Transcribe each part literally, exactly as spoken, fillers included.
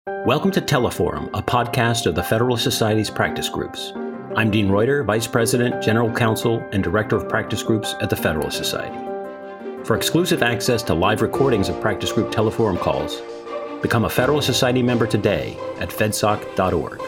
Welcome to Teleforum, a podcast of the Federalist Society's practice groups. I'm Dean Reuter, Vice President, General Counsel, and Director of Practice Groups at the Federalist Society. For exclusive access to live recordings of practice group Teleforum calls, become a Federalist Society member today at fedsoc dot org.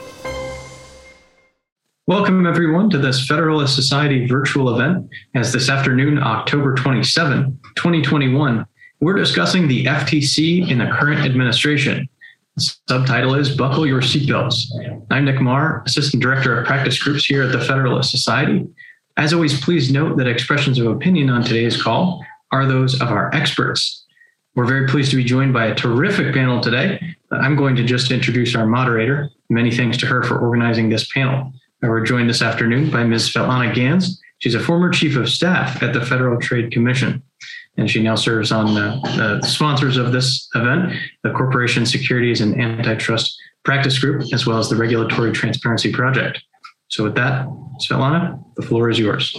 Welcome, everyone, to this Federalist Society virtual event. As this afternoon, October twenty-seventh, twenty twenty-one, we're discussing the F T C in the current administration. The subtitle is Buckle Your Seatbelts. I'm Nick Marr, Assistant Director of Practice Groups here at the Federalist Society. As always, please note that expressions of opinion on today's call are those of our experts. We're very pleased to be joined by a terrific panel today. I'm going to just introduce our moderator. Many thanks to her for organizing this panel. We're joined this afternoon by Miz Svetlana Ganz. She's a former Chief of Staff at the Federal Trade Commission, and she now serves on the, the sponsors of this event, the Corporation Securities and Antitrust Practice Group, as well as the Regulatory Transparency Project. So with that, Svetlana, the floor is yours.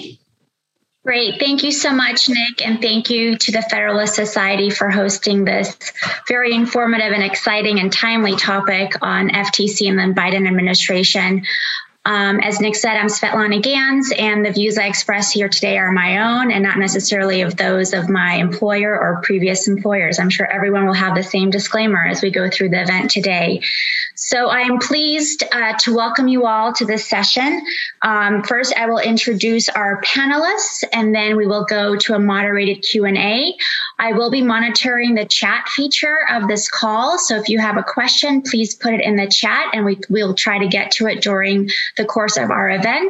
Great. Thank you so much, Nick, and thank you to the Federalist Society for hosting this very informative and exciting and timely topic on F T C and the Biden administration. Um, as Nick said, I'm Svetlana Ganz, and the views I express here today are my own and not necessarily of those of my employer or previous employers. I'm sure everyone will have the same disclaimer as we go through the event today. So I am pleased uh, to welcome you all to this session. Um, first, I will introduce our panelists, and then we will go to a moderated Q and A. I will be monitoring the chat feature of this call. So if you have a question, please put it in the chat, and we will try to get to it during the course of our event.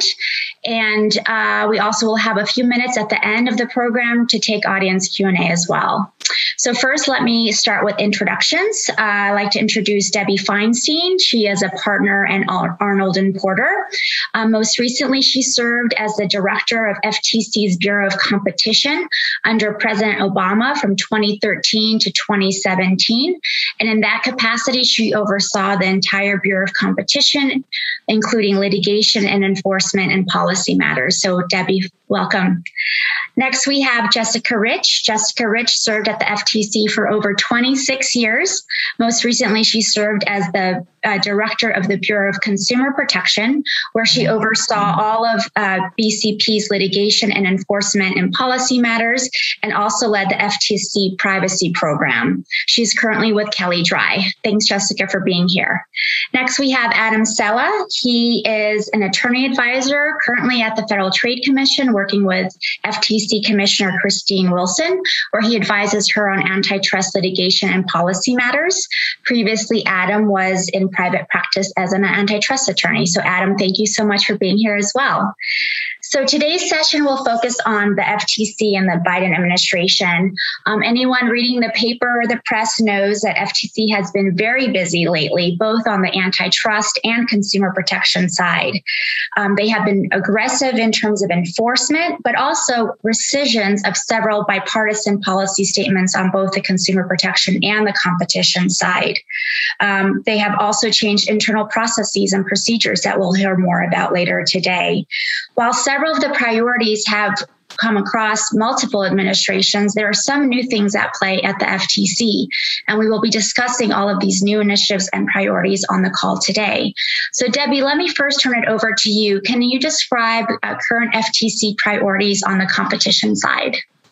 And uh, we also will have a few minutes at the end of the program to take audience Q and A as well. So first, let me start with introductions. Uh, I'd like to introduce Debbie Feinstein. She is a partner at Arnold and Porter. Um, most recently, she served as the director of F T C's Bureau of Competition under President Obama from twenty thirteen to twenty seventeen. And in that capacity, she oversaw the entire Bureau of Competition, including litigation and enforcement and policy matters. So Debbie, welcome. Next, we have Jessica Rich. Jessica Rich served at the F T C for over twenty-six years. Most recently, she served as the uh, director of the Bureau of Consumer Protection, where she oversaw all of uh, B C P's litigation and enforcement and policy matters, and also led the F T C privacy program. She's currently with Kelly Dry. Thanks, Jessica, for being here. Next, we have Adam Sella. He is an attorney advisor currently at the Federal Trade Commission, working with F T C Commissioner Christine Wilson, where he advises her on antitrust litigation and policy matters. Previously, Adam was in private practice as an antitrust attorney. So Adam, thank you so much for being here as well. So today's session will focus on the F T C and the Biden administration. Um, anyone reading the paper or the press knows that F T C has been very busy lately, both on the antitrust and consumer protection side. Um, they have been aggressive in terms of enforcement, but also rescissions of several bipartisan policy statements on both the consumer protection and the competition side. Um, they have also changed internal processes and procedures that we'll hear more about later today. While several of the priorities have come across multiple administrations, there are some new things at play at the F T C, and we will be discussing all of these new initiatives and priorities on the call today. So Debbie, let me first turn it over to you. Can you describe uh, current F T C priorities on the competition side?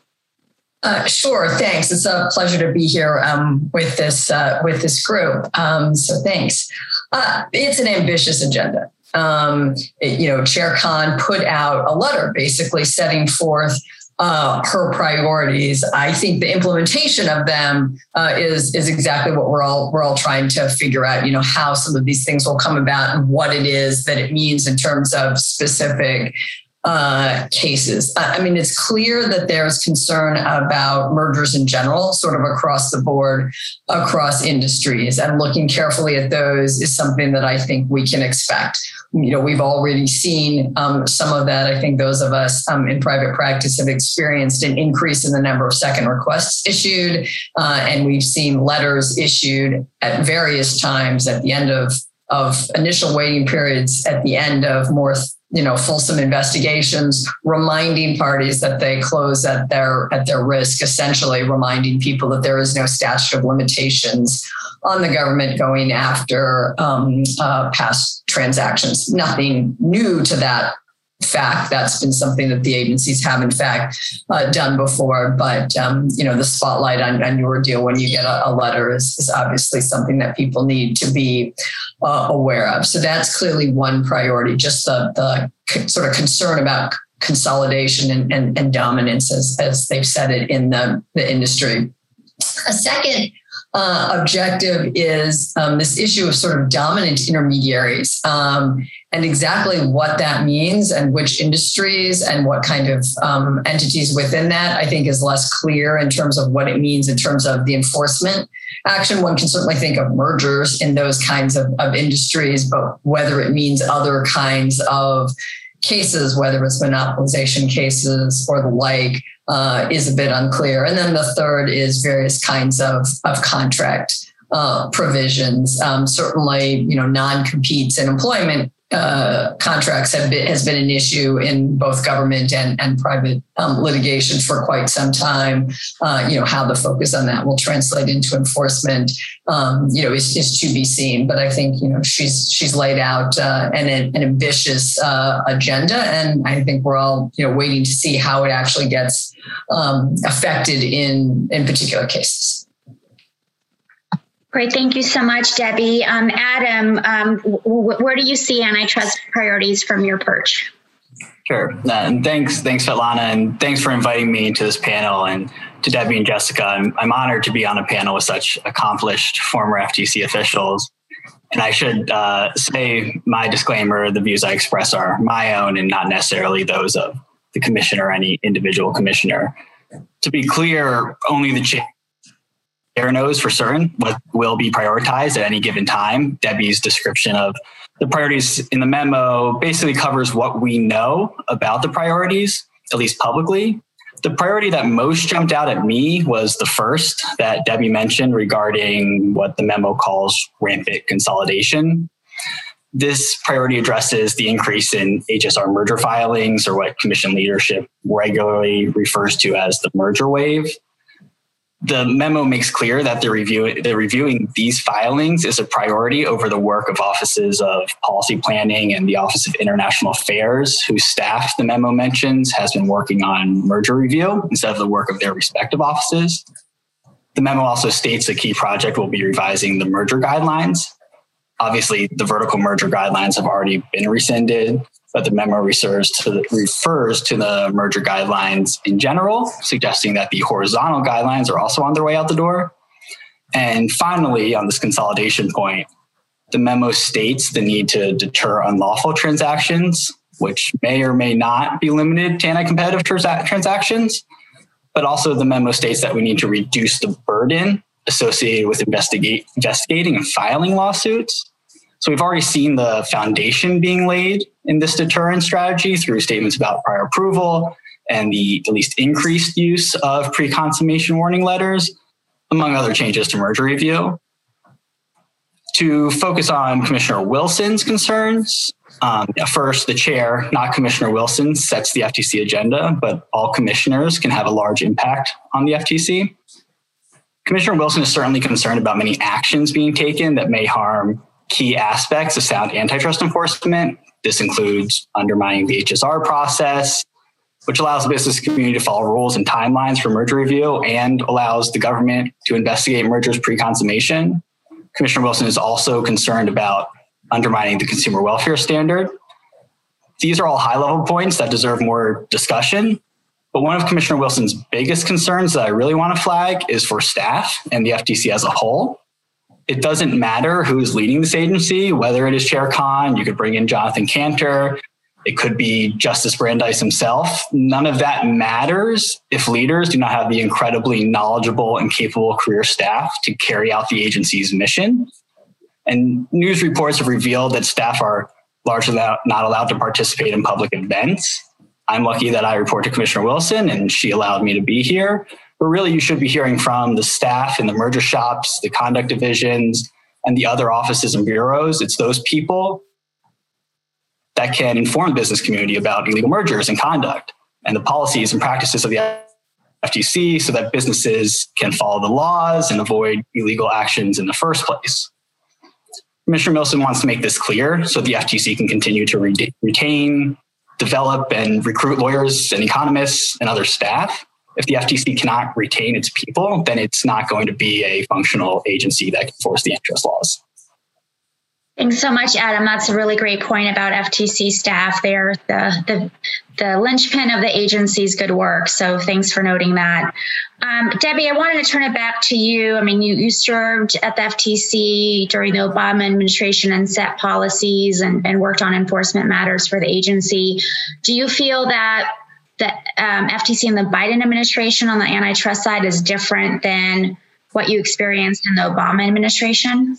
Uh, sure, thanks. It's a pleasure to be here um, with this uh, with this group. Um, so thanks. Uh, it's an ambitious agenda. Um, it, you know, Chair Khan put out a letter basically setting forth uh, her priorities. I think the implementation of them uh, is is exactly what we're all we're all trying to figure out. You know, how some of these things will come about and what it is that it means in terms of specific uh, cases. I mean, it's clear that there's concern about mergers in general, sort of across the board, across industries, and looking carefully at those is something that I think we can expect. You know, we've already seen um, some of that. I think those of us um, in private practice have experienced an increase in the number of second requests issued, uh, and we've seen letters issued at various times at the end of of initial waiting periods at the end of more, you know, fulsome investigations, reminding parties that they close at their at their risk, essentially reminding people that there is no statute of limitations on the government going after um, uh, past transactions. Nothing new to that fact. That's been something that the agencies have, in fact, uh, done before. But, um, you know, the spotlight on, on your deal when you get a, a letter is, is obviously something that people need to be uh, aware of. So that's clearly one priority, just the, the sort of concern about consolidation and, and, and dominance, as, as they've said it in the, the industry. A second uh, objective is um, this issue of sort of dominant intermediaries um, and exactly what that means and which industries and what kind of um, entities within that, I think, is less clear in terms of what it means in terms of the enforcement action. One can certainly think of mergers in those kinds of, of industries, but whether it means other kinds of cases, whether it's monopolization cases or the like, uh, is a bit unclear. And then the third is various kinds of, of contract uh, provisions. Um, certainly, you know, non-competes in employment uh, contracts have been, has been an issue in both government and, and private um, litigation for quite some time. Uh, you know, how the focus on that will translate into enforcement, um, you know, is, is to be seen. But I think, you know, she's she's laid out uh, an, an ambitious uh, agenda, and I think we're all, you know, waiting to see how it actually gets um, affected in in particular cases. Great. Thank you so much, Debbie. Um, Adam, um, w- where do you see antitrust priorities from your perch? Sure. Uh, and thanks, thanks, Svetlana, and thanks for inviting me to this panel. And to Debbie and Jessica, I'm, I'm honored to be on a panel with such accomplished former F T C officials. And I should uh, say my disclaimer, the views I express are my own and not necessarily those of the commissioner or any individual commissioner. To be clear, only the chair Chair knows for certain what will be prioritized at any given time. Debbie's description of the priorities in the memo basically covers what we know about the priorities, at least publicly. The priority that most jumped out at me was the first that Debbie mentioned regarding what the memo calls rampant consolidation. This priority addresses the increase in H S R merger filings, or what commission leadership regularly refers to as the merger wave. The memo makes clear that the review, the reviewing these filings is a priority over the work of offices of policy planning and the Office of International Affairs, whose staff the memo mentions has been working on merger review instead of the work of their respective offices. The memo also states a key project will be revising the merger guidelines. Obviously, the vertical merger guidelines have already been rescinded, but the memo refers to the, refers to the merger guidelines in general, suggesting that the horizontal guidelines are also on their way out the door. And finally, on this consolidation point, the memo states the need to deter unlawful transactions, which may or may not be limited to anti-competitive trans- transactions. But also the memo states that we need to reduce the burden associated with investigate, investigating and filing lawsuits. So we've already seen the foundation being laid in this deterrent strategy through statements about prior approval and the at least increased use of pre-consummation warning letters, among other changes to merger review. To focus on Commissioner Wilson's concerns, um, first, the chair, not Commissioner Wilson, sets the F T C agenda, but all commissioners can have a large impact on the F T C. Commissioner Wilson is certainly concerned about many actions being taken that may harm key aspects of sound antitrust enforcement. This includes undermining the H S R process, which allows the business community to follow rules and timelines for merger review and allows the government to investigate mergers pre-consummation. Commissioner Wilson is also concerned about undermining the consumer welfare standard. These are all high-level points that deserve more discussion. But one of Commissioner Wilson's biggest concerns that I really want to flag is for staff and the F T C as a whole. It doesn't matter who's leading this agency, whether it is Chair Khan, you could bring in Jonathan Cantor, it could be Justice Brandeis himself. None of that matters if leaders do not have the incredibly knowledgeable and capable career staff to carry out the agency's mission. And news reports have revealed that staff are largely not allowed to participate in public events. I'm lucky that I report to Commissioner Wilson and she allowed me to be here. But really, you should be hearing from the staff in the merger shops, the conduct divisions, and the other offices and bureaus. It's those people that can inform the business community about illegal mergers and conduct and the policies and practices of the F T C so that businesses can follow the laws and avoid illegal actions in the first place. Commissioner Milson wants to make this clear so the F T C can continue to re- retain, develop, and recruit lawyers and economists and other staff. If the F T C cannot retain its people, then it's not going to be a functional agency that can enforce the antitrust laws. Thanks so much, Adam. That's a really great point about F T C staff. They're the, the, the linchpin of the agency's good work. So thanks for noting that. Um, Debbie, I wanted to turn it back to you. I mean, you, you served at the F T C during the Obama administration and set policies and, and worked on enforcement matters for the agency. Do you feel that the um, F T C in the Biden administration on the antitrust side is different than what you experienced in the Obama administration?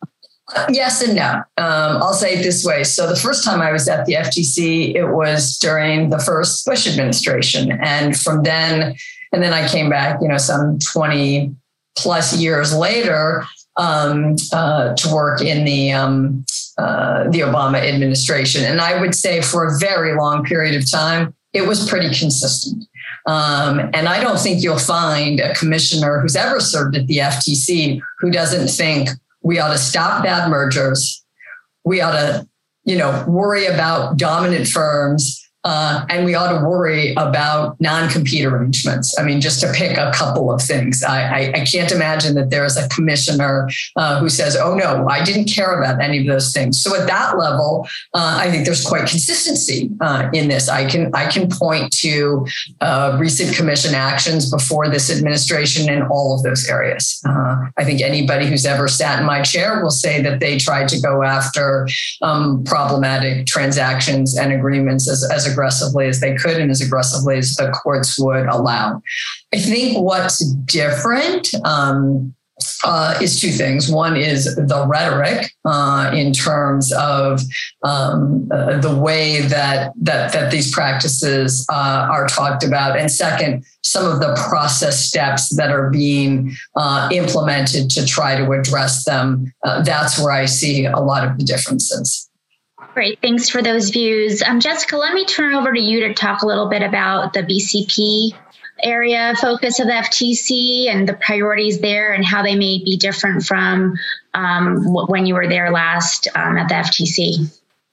Yes and no. Um, I'll say it this way. So the first time I was at the F T C, it was during the first Bush administration. And from then, and then I came back, you know, some twenty plus years later um, uh, to work in the um, uh, the Obama administration. And I would say for a very long period of time, it was pretty consistent. Um, and I don't think you'll find a commissioner who's ever served at the F T C who doesn't think we ought to stop bad mergers. We ought to, you know, worry about dominant firms. Uh, and we ought to worry about non-compete arrangements. I mean, just to pick a couple of things. I, I, I can't imagine that there is a commissioner uh, who says, oh, no, I didn't care about any of those things. So at that level, uh, I think there's quite consistency uh, in this. I can I can point to uh, recent commission actions before this administration in all of those areas. Uh, I think anybody who's ever sat in my chair will say that they tried to go after um, problematic transactions and agreements as, as a aggressively as they could and as aggressively as the courts would allow. I think what's different um, uh, is two things. One is the rhetoric uh, in terms of um, uh, the way that, that, that these practices uh, are talked about. And second, some of the process steps that are being uh, implemented to try to address them. Uh, that's where I see a lot of the differences. Great. Thanks for those views. Um, Jessica, let me turn over to you to talk a little bit about the B C P area focus of the F T C and the priorities there and how they may be different from um, when you were there last um, at the F T C.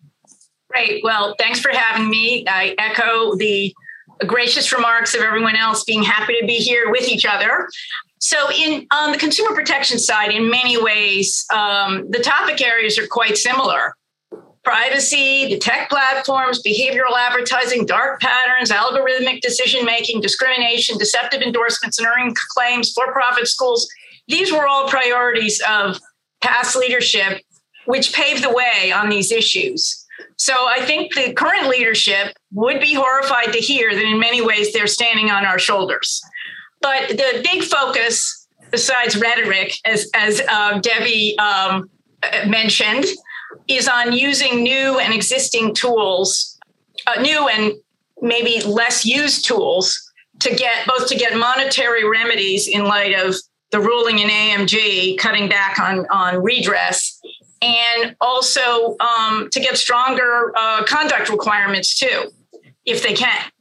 Great. Well, thanks for having me. I echo the gracious remarks of everyone else being happy to be here with each other. So in on the consumer protection side, in many ways, um, the topic areas are quite similar. Privacy, the tech platforms, behavioral advertising, dark patterns, algorithmic decision-making, discrimination, deceptive endorsements, and earning claims, for-profit schools. These were all priorities of past leadership, which paved the way on these issues. So I think the current leadership would be horrified to hear that in many ways they're standing on our shoulders. But the big focus, besides rhetoric, as, as uh, Debbie um, mentioned, is on using new and existing tools, uh, new and maybe less used tools to get both to get monetary remedies in light of the ruling in A M G, cutting back on, on redress, and also um, to get stronger uh, conduct requirements too, if they can.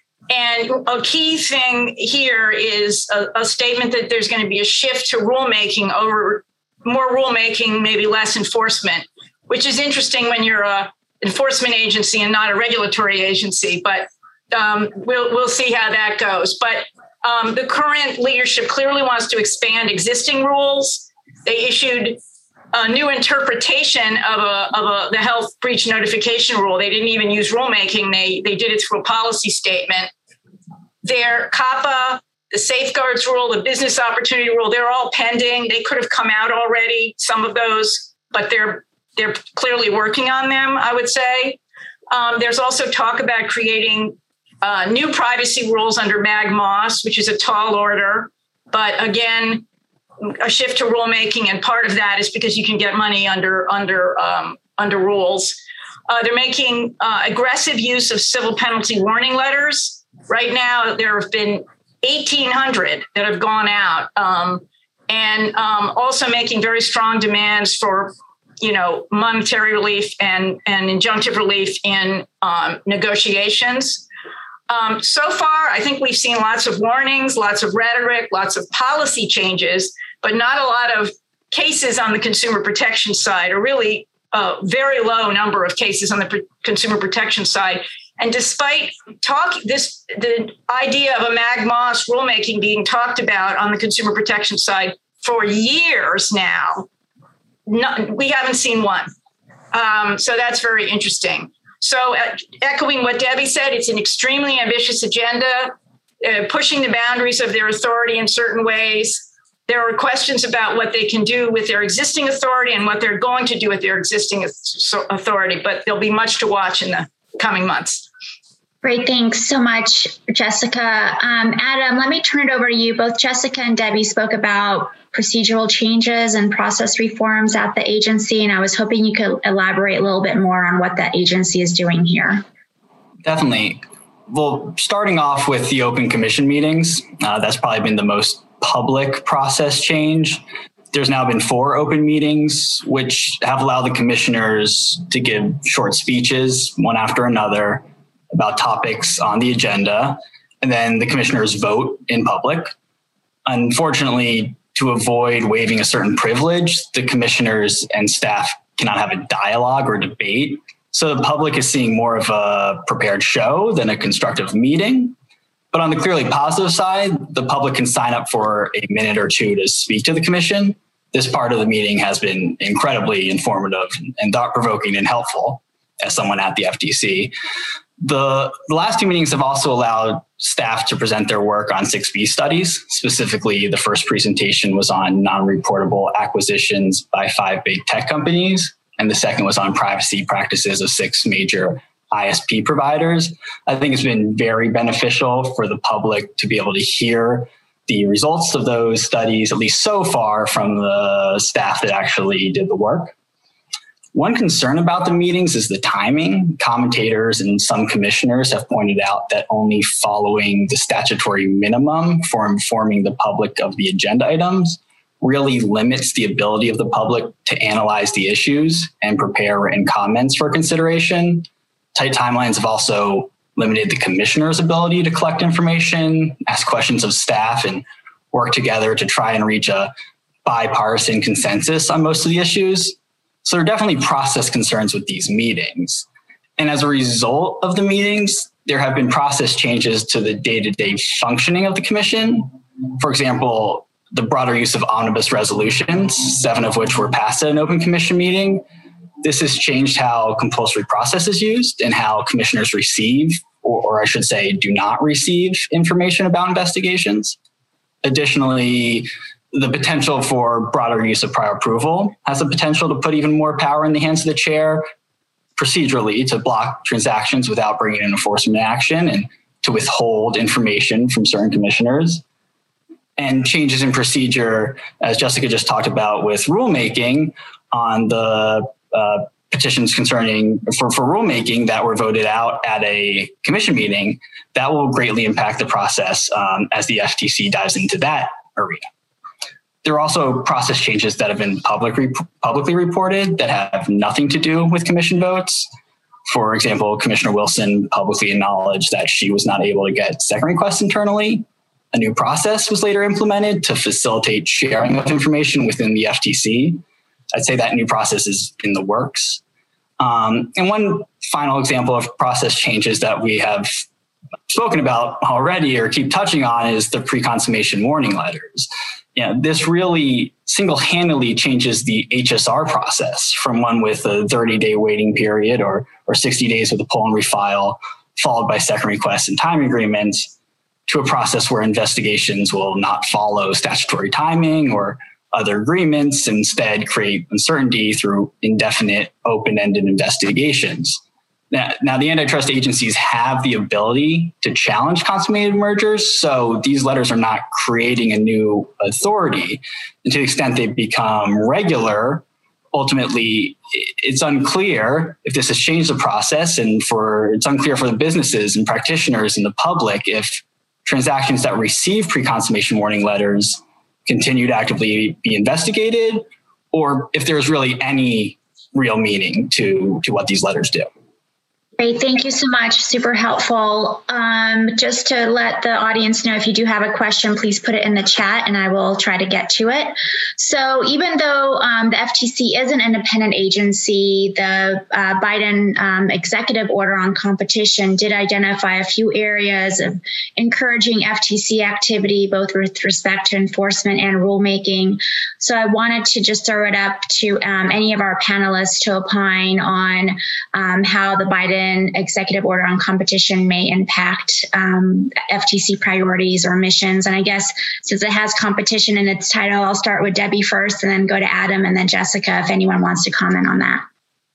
And a key thing here is a, a statement that there's going to be a shift to rulemaking over more rulemaking, maybe less enforcement, which is interesting when you're a enforcement agency and not a regulatory agency, but um, we'll we'll see how that goes. But um, the current leadership clearly wants to expand existing rules. They issued a new interpretation of a of a the health breach notification rule. They didn't even use rulemaking. They they did it through a policy statement. Their COPPA, the safeguards rule, the business opportunity rule, they're all pending. They could have come out already, some of those, but they're They're clearly working on them, I would say. Um, there's also talk about creating uh, new privacy rules under MAG-MOS, which is a tall order. But again, a shift to rulemaking, and part of that is because you can get money under under um, under rules. Uh, they're making uh, aggressive use of civil penalty warning letters. Right now, there have been eighteen hundred that have gone out. Um, and um, also making very strong demands for, you know, monetary relief and, and injunctive relief in um, negotiations. Um, so far, I think we've seen lots of warnings, lots of rhetoric, lots of policy changes, but not a lot of cases on the consumer protection side, or really a very low number of cases on the pr- consumer protection side. And despite talk, this the idea of a MAG-Moss rulemaking being talked about on the consumer protection side for years now, not, we haven't seen one. Um, so that's very interesting. So uh, echoing what Debbie said, it's an extremely ambitious agenda, uh, pushing the boundaries of their authority in certain ways. There are questions about what they can do with their existing authority and what they're going to do with their existing authority, but there'll be much to watch in the coming months. Great. Thanks so much, Jessica. Um, Adam, let me turn it over to you. Both Jessica and Debbie spoke about procedural changes and process reforms at the agency, and I was hoping you could elaborate a little bit more on what that agency is doing here. Definitely. Well, starting off with the open commission meetings, uh, that's probably been the most public process change. There's now been four open meetings, which have allowed the commissioners to give short speeches, one after another, about topics on the agenda, and then the commissioners vote in public. Unfortunately, to avoid waiving a certain privilege, the commissioners and staff cannot have a dialogue or debate. So the public is seeing more of a prepared show than a constructive meeting. But on the clearly positive side, the public can sign up for a minute or two to speak to the commission. This part of the meeting has been incredibly informative and thought-provoking and helpful as someone at the F T C. The, the last two meetings have also allowed staff to present their work on six B studies. Specifically, the first presentation was on non-reportable acquisitions by five big tech companies, and the second was on privacy practices of six major I S P providers. I think it's been very beneficial for the public to be able to hear the results of those studies, at least so far, from the staff that actually did the work. One concern about the meetings is the timing. Commentators and some commissioners have pointed out that only following the statutory minimum for informing the public of the agenda items really limits the ability of the public to analyze the issues and prepare written comments for consideration. Tight timelines have also limited the commissioner's ability to collect information, ask questions of staff, and work together to try and reach a bipartisan consensus on most of the issues. So there are definitely process concerns with these meetings. And as a result of the meetings, there have been process changes to the day-to-day functioning of the commission. For example, the broader use of omnibus resolutions, seven of which were passed at an open commission meeting. This has changed how compulsory process is used and how commissioners receive, or, or I should say, do not receive information about investigations. Additionally, the potential for broader use of prior approval has the potential to put even more power in the hands of the chair procedurally to block transactions without bringing an enforcement action and to withhold information from certain commissioners. And changes in procedure, as Jessica just talked about with rulemaking on the uh, petitions concerning for, for rulemaking that were voted out at a commission meeting, that will greatly impact the process um, as the F T C dives into that arena. There are also process changes that have been public re- publicly reported that have nothing to do with commission votes. For example, Commissioner Wilson publicly acknowledged that she was not able to get second requests internally. A new process was later implemented to facilitate sharing of information within the F T C. I'd say that new process is in the works. Um, and one final example of process changes that we have spoken about already or keep touching on is the pre-consummation warning letters. You know, this really single-handedly changes the H S R process from one with a thirty-day waiting period or, or sixty days with a pull and refile, followed by second requests and time agreements, to a process where investigations will not follow statutory timing or other agreements, instead create uncertainty through indefinite open-ended investigations. Now, now, the antitrust agencies have the ability to challenge consummated mergers, so these letters are not creating a new authority. And to the extent they become regular, ultimately, it's unclear if this has changed the process, and for it's unclear for the businesses and practitioners and the public if transactions that receive pre-consummation warning letters continue to actively be investigated, or if there's really any real meaning to, to what these letters do. Great. Thank you so much. Super helpful. Um, just to let the audience know, if you do have a question, please put it in the chat and I will try to get to it. So even though um, the F T C is an independent agency, the uh, Biden um, executive order on competition did identify a few areas of encouraging F T C activity, both with respect to enforcement and rulemaking. So I wanted to just throw it up to um, any of our panelists to opine on um, how the Biden executive order on competition may impact um, F T C priorities or missions. And I guess since it has competition in its title, I'll start with Debbie first and then go to Adam and then Jessica, if anyone wants to comment on that.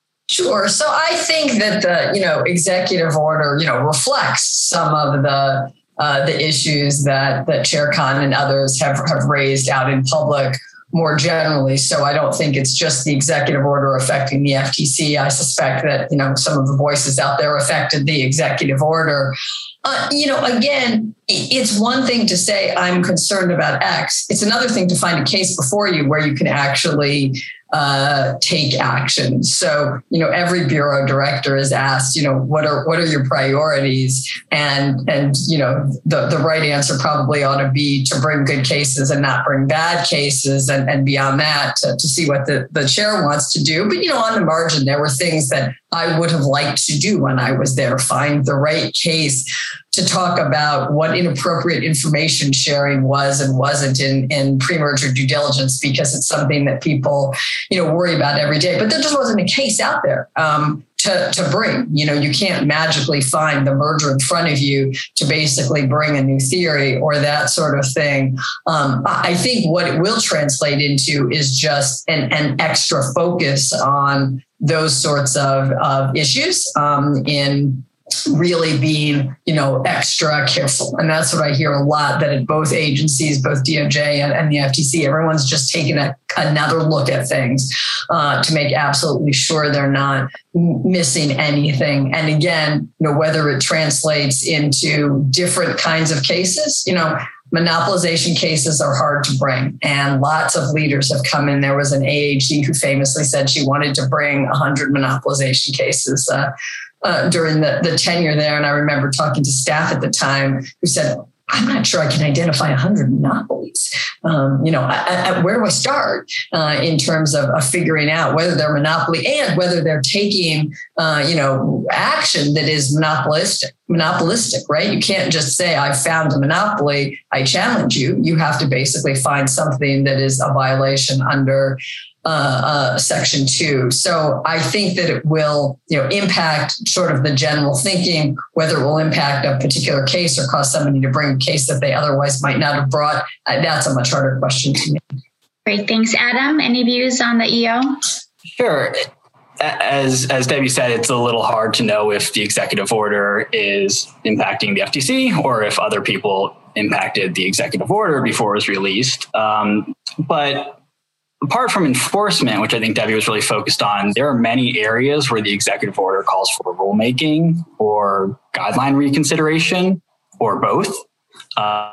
Sure. So I think that the, you know, executive order, you know, reflects some of the uh, the issues that that Chair Khan and others have, have raised out in public more generally. So I don't think it's just the executive order affecting the F T C. I suspect that, you know, some of the voices out there affected the executive order. Uh, you know, again, it's one thing to say, I'm concerned about X. It's another thing to find a case before you where you can actually uh, take action. So, you know, every bureau director is asked, you know, what are what are your priorities? And, and you know, the, the right answer probably ought to be to bring good cases and not bring bad cases. And, and beyond that, to, to see what the, the chair wants to do. But, you know, on the margin, there were things that I would have liked to do when I was there, find the right case to talk about what inappropriate information sharing was and wasn't in, in pre-merger due diligence, because it's something that people, you know, worry about every day. But there just wasn't a case out there um, to, to bring. You know, you can't magically find the merger in front of you to basically bring a new theory or that sort of thing. Um, I think what it will translate into is just an, an extra focus on those sorts of, of issues um, in really being, you know, extra careful. And that's what I hear a lot, that at both agencies, both D O J and, and the F T C, everyone's just taking a, another look at things uh, to make absolutely sure they're not missing anything. And again, you know, whether it translates into different kinds of cases, you know, monopolization cases are hard to bring, and lots of leaders have come in. There was an A A G who famously said she wanted to bring one hundred monopolization cases uh, uh, during the, the tenure there. And I remember talking to staff at the time who said, I'm not sure I can identify one hundred monopolies. Um, you know, I, I, where do I start uh, in terms of, of figuring out whether they're monopoly and whether they're taking, uh, you know, action that is monopolistic, monopolistic, right? You can't just say, I found a monopoly, I challenge you. You have to basically find something that is a violation under Uh, uh, section two. So I think that it will, you know, impact sort of the general thinking, whether it will impact a particular case or cause somebody to bring a case that they otherwise might not have brought. Uh, that's a much harder question to me. Great. Thanks, Adam. Any views on the E O? Sure. As as Debbie said, it's a little hard to know if the executive order is impacting the F T C or if other people impacted the executive order before it was released. Um, but apart from enforcement, which I think Debbie was really focused on, there are many areas where the executive order calls for rulemaking or guideline reconsideration or both. Uh,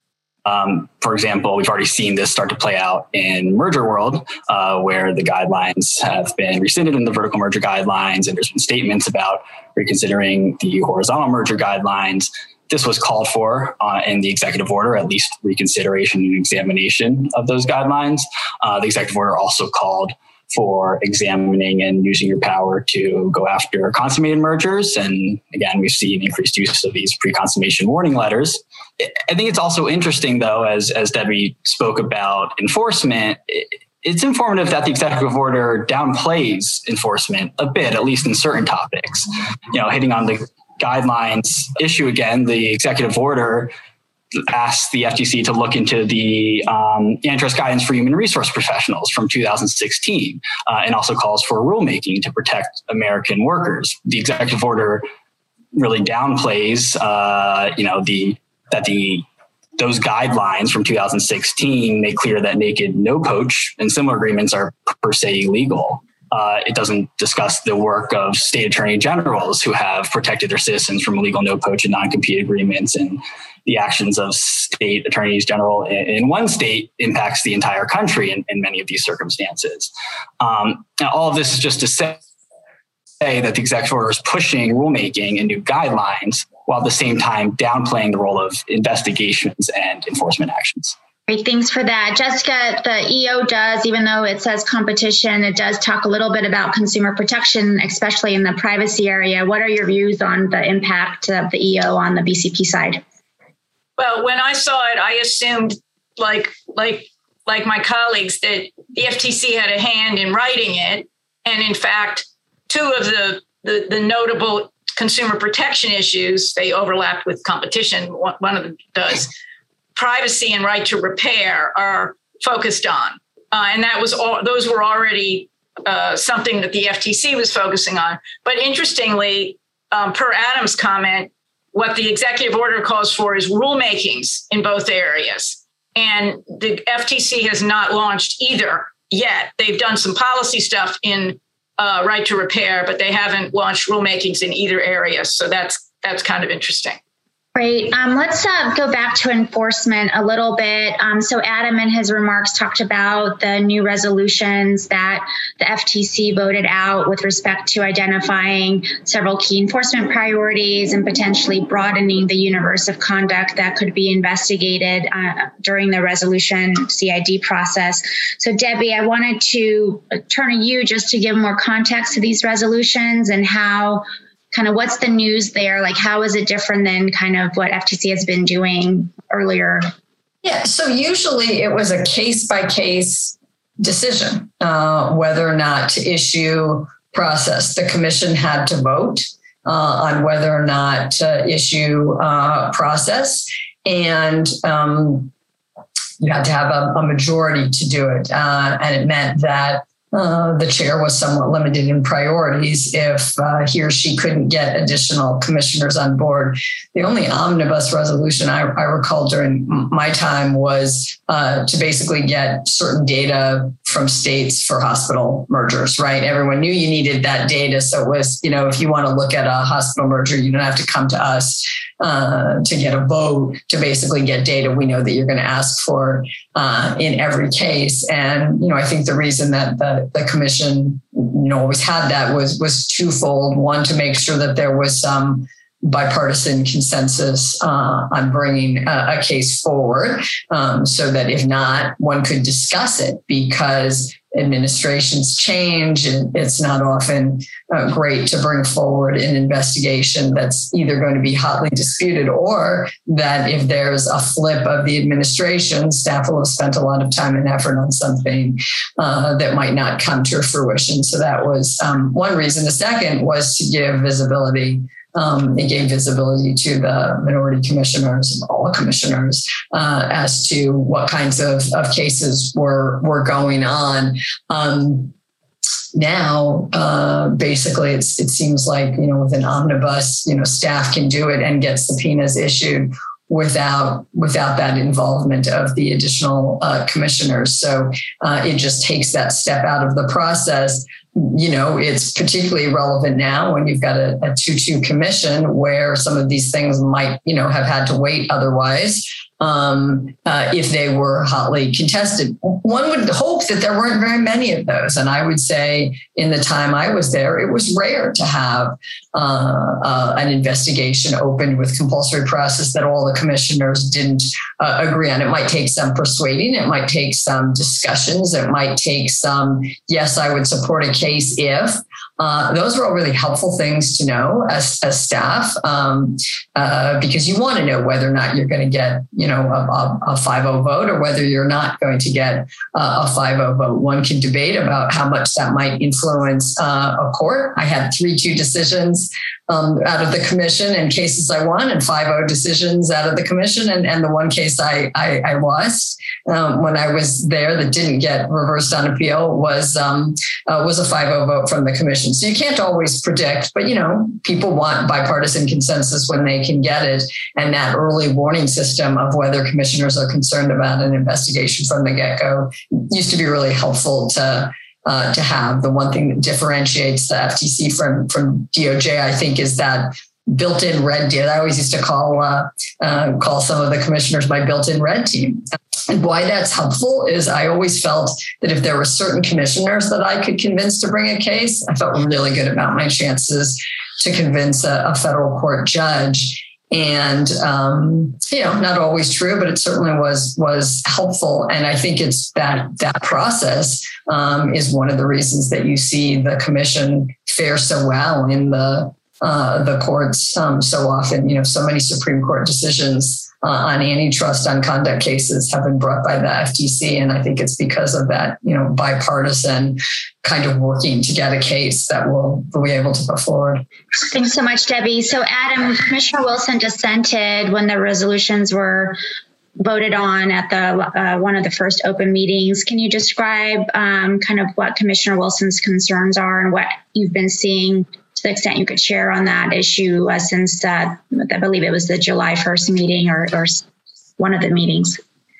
um, for example, we've already seen this start to play out in merger world, uh, where the guidelines have been rescinded in the vertical merger guidelines, and there's been statements about reconsidering the horizontal merger guidelines. This was called for uh, in the executive order, at least reconsideration and examination of those guidelines. Uh, the executive order also called for examining and using your power to go after consummated mergers. And again, we've seen increased use of these pre-consummation warning letters. I think it's also interesting, though, as, as Debbie spoke about enforcement, it, it's informative that the executive order downplays enforcement a bit, at least in certain topics. You know, hitting on the guidelines issue again, the executive order asks the F T C to look into the um, antitrust guidance for human resource professionals from two thousand sixteen, uh, and also calls for rulemaking to protect American workers. The executive order really downplays, uh, you know, the that the those guidelines from two thousand sixteen make clear that naked no poach and similar agreements are per se illegal. Uh, it doesn't discuss the work of state attorney generals who have protected their citizens from illegal no-poach and non-compete agreements, and the actions of state attorneys general in, in one state impacts the entire country in, in many of these circumstances. Um, now, all of this is just to say, say that the executive order is pushing rulemaking and new guidelines while at the same time downplaying the role of investigations and enforcement actions. Great, thanks for that. Jessica, the E O does, even though it says competition, it does talk a little bit about consumer protection, especially in the privacy area. What are your views on the impact of the E O on the B C P side? Well, when I saw it, I assumed, like like like my colleagues, that the F T C had a hand in writing it. And in fact, two of the, the, the notable consumer protection issues, they overlapped with competition. One of them does. Privacy and right to repair are focused on. Uh, and that was all, those were already uh, something that the F T C was focusing on. But interestingly, um, per Adam's comment, what the executive order calls for is rulemakings in both areas. And the F T C has not launched either yet. They've done some policy stuff in uh, right to repair, but they haven't launched rulemakings in either area. So that's that's kind of interesting. Great. Um, let's uh, go back to enforcement a little bit. Um, so Adam in his remarks talked about the new resolutions that the F T C voted out with respect to identifying several key enforcement priorities and potentially broadening the universe of conduct that could be investigated uh, during the resolution C I D process. So Debbie, I wanted to turn to you just to give more context to these resolutions and how kind of what's the news there? Like, how is it different than kind of what F T C has been doing earlier? Yeah, so usually it was a case by case decision, uh, whether or not to issue process. The commission had to vote uh, on whether or not to issue uh, process. And um, you had to have a, a majority to do it. Uh, and it meant that Uh, the chair was somewhat limited in priorities if uh, he or she couldn't get additional commissioners on board. The only omnibus resolution I, I recall during my time was uh, to basically get certain data from states for hospital mergers, right? Everyone knew you needed that data. So it was, you know, if you want to look at a hospital merger, you don't have to come to us uh, to get a vote to basically get data we know that you're going to ask for uh, in every case. And, you know, I think the reason that the the commission, you know, always had that was was twofold. One, to make sure that there was some bipartisan consensus uh, on bringing a, a case forward, um, so that if not, one could discuss it, because administrations change and it's not often uh, great to bring forward an investigation that's either going to be hotly disputed, or that if there's a flip of the administration, staff will have spent a lot of time and effort on something uh, that might not come to fruition. So that was um, one reason. The second was to give visibility. Um, it gave visibility to the minority commissioners and all commissioners uh, as to what kinds of, of cases were were going on. Um, now, uh, basically, it's, it seems like, you know, with an omnibus, you know, staff can do it and get subpoenas issued without without that involvement of the additional uh, commissioners. So uh, it just takes that step out of the process. You know, it's particularly relevant now when you've got a, a two two commission where some of these things might, you know, have had to wait otherwise um, uh, if they were hotly contested. One would hope that there weren't very many of those. And I would say in the time I was there, it was rare to have uh, uh, an investigation opened with compulsory process that all the commissioners didn't uh, agree on. It might take some persuading. It might take some discussions. It might take some, yes, I would support a case if. Uh, those are all really helpful things to know as, as staff, um, uh, because you want to know whether or not you're going to get, you know, a five oh vote, or whether you're not going to get uh, a five oh vote. One can debate about how much that might influence uh, a court. I had three two decisions um, out of the commission and cases I won, and five oh decisions out of the commission, and, and the one case I, I, I lost um, when I was there that didn't get reversed on appeal was um, uh, was a five oh vote from the commission. So you can't always predict, but, you know, people want bipartisan consensus when they can get it. And that early warning system of whether commissioners are concerned about an investigation from the get-go used to be really helpful to uh, to have. The one thing that differentiates the F T C from, from D O J, I think, is that built-in red team. I always used to call uh, uh, call some of the commissioners my built-in red team. And why that's helpful is I always felt that if there were certain commissioners that I could convince to bring a case, I felt really good about my chances to convince a, a federal court judge. And, um, you know, not always true, but it certainly was was helpful. And I think it's that that process um, is one of the reasons that you see the commission fare so well in the uh, the courts um, so often. You know, so many Supreme Court decisions uh, on antitrust, on conduct cases have been brought by the F T C. And I think it's because of that, you know, bipartisan kind of working to get a case that will be able to go forward. Thanks so much, Debbie. So Adam, Commissioner Wilson dissented when the resolutions were voted on at the uh, one of the first open meetings. Can you describe um, kind of what Commissioner Wilson's concerns are and what you've been seeing to the extent you could share on that issue uh, since uh, I believe it was the July first meeting or, or one of the meetings?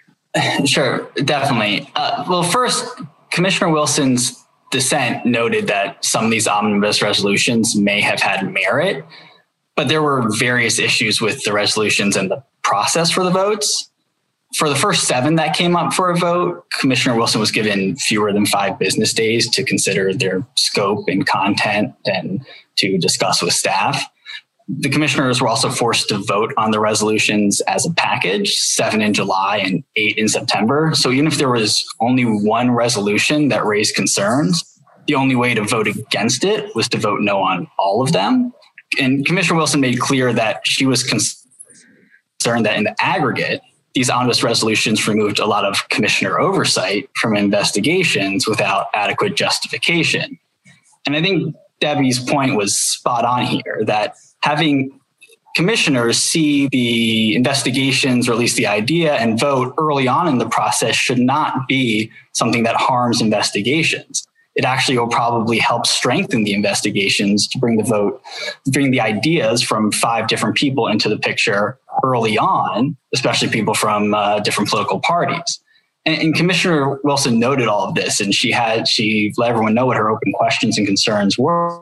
Sure, definitely. Uh, well, first, Commissioner Wilson's dissent noted that some of these omnibus resolutions may have had merit, but there were various issues with the resolutions and the process for the votes. For the first seven that came up for a vote, Commissioner Wilson was given fewer than five business days to consider their scope and content and to discuss with staff. The commissioners were also forced to vote on the resolutions as a package, seven in July and eight in September. So even if there was only one resolution that raised concerns, the only way to vote against it was to vote no on all of them. And Commissioner Wilson made clear that she was concerned that in the aggregate, these omnibus resolutions removed a lot of commissioner oversight from investigations without adequate justification. And I think Debbie's point was spot on here, that having commissioners see the investigations, or at least the idea, and vote early on in the process should not be something that harms investigations. It actually will probably help strengthen the investigations to bring the vote, bring the ideas from five different people into the picture early on, especially people from uh, different political parties. And, and Commissioner Wilson noted all of this, and she had she let everyone know what her open questions and concerns were.